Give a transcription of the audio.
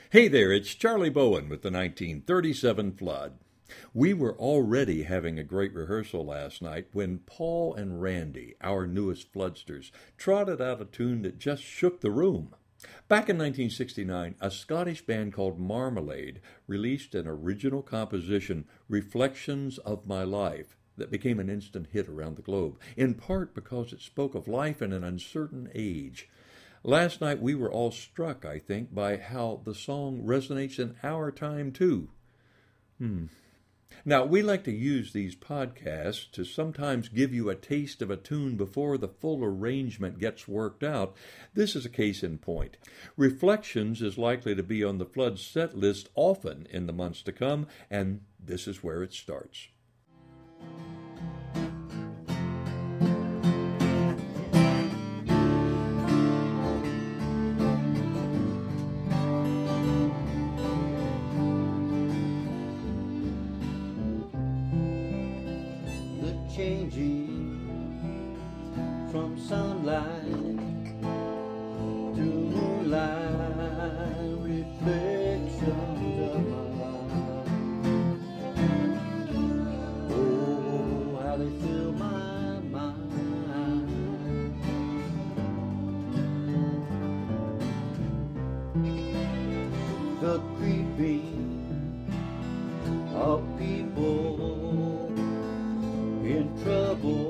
Hey there, it's Charlie Bowen with the 1937 flood. We were already having a great rehearsal last night when Paul and Randy, our newest floodsters, trotted out a tune that just shook the room. Back in 1969, a Scottish band called Marmalade released an original composition, Reflections of My Life, that became an instant hit around the globe, in part because it spoke of life in an uncertain age. Last night we were all struck, I think, by how the song resonates in our time too. Now, we like to use these podcasts to sometimes give you a taste of a tune before the full arrangement gets worked out. This is a case in point. Reflections is likely to be on the Flood set list often in the months to come, and this is where it starts. Changing from sunlight to moonlight, reflections of my life. Oh, how they fill my mind. The creeping of people in trouble